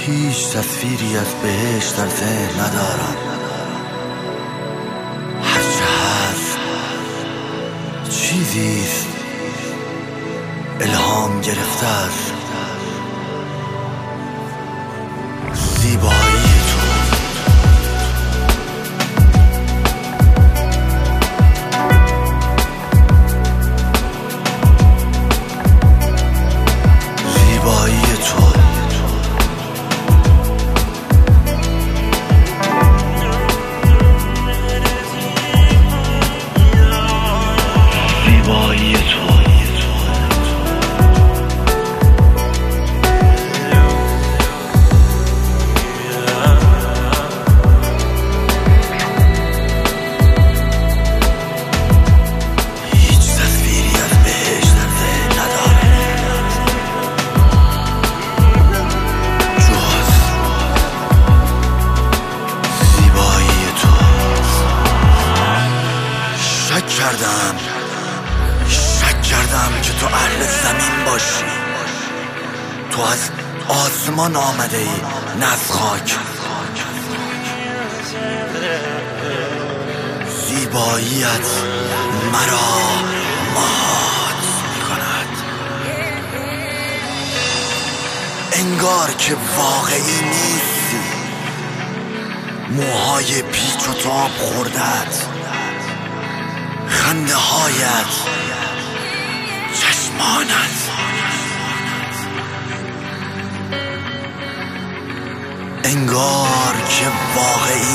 هیچ تصویری از بهشت در ذهن ندارم. هرچه هست چیزیست الهام گرفته است. زیبایی تو شک کردم که تو اهل زمین باشی. تو از آسمان آمده ای نه از خاک. زیباییت مرا مات می‌کند. انگار که واقعی نیستی. موهای پیچ و تاب خوردت، خنده هایت، چشمانت، انگار که واقعی